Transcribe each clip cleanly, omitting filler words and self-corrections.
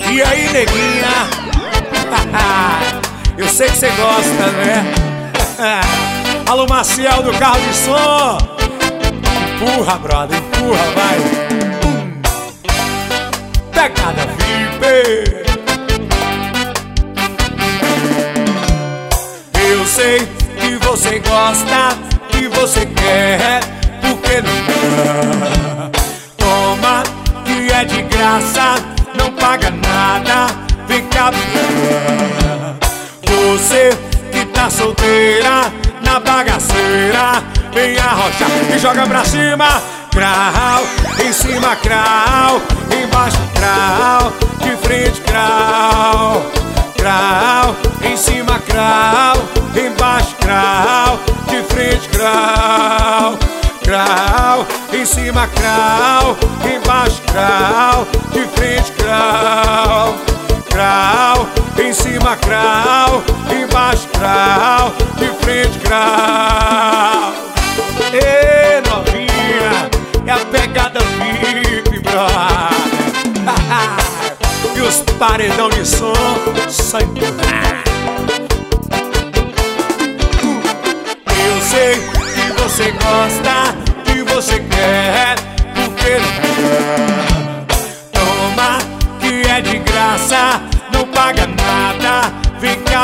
E aí, neguinha? Eu sei que você gosta, né? Alô, Maciel do carro de som. Empurra, brother, empurra, vai. Pegada VIP. Eu sei que você gosta, que você quer, porque não? Toma, que é de graça, não paga nada, vem cá. Você que tá solteira, na bagaceira, vem arrochar e joga pra cima. Crau, em cima crau, embaixo crau, de frente crau. Crau, em cima crau, embaixo crau, de frente crau. Crau, em cima crau, embaixo crau, de frente crau. Crau, em cima crau, embaixo crau, de frente crau. Ê, novinha, é a pegada VIP, brother. E os paredão de som só empurrar. Eu sei que você gosta, que você quer, porque não? Toma, que é de graça, não paga nada, vem cá.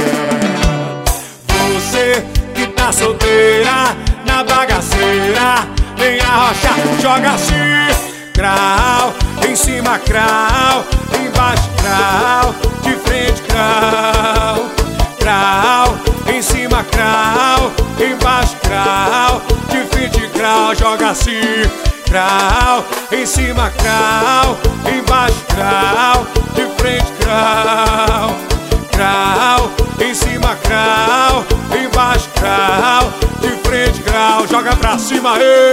Você que tá solteira, na bagaceira, vem arrochar, joga assim. Crau, em cima crau, embaixo crau, de frente crau. Crau, em cima crau, embaixo crau, de frente crau, joga assim. Crau, em cima crau, embaixo crau, de frente crau. Crau, em cima crau, embaixo crau, de frente crau, joga pra cima, ei!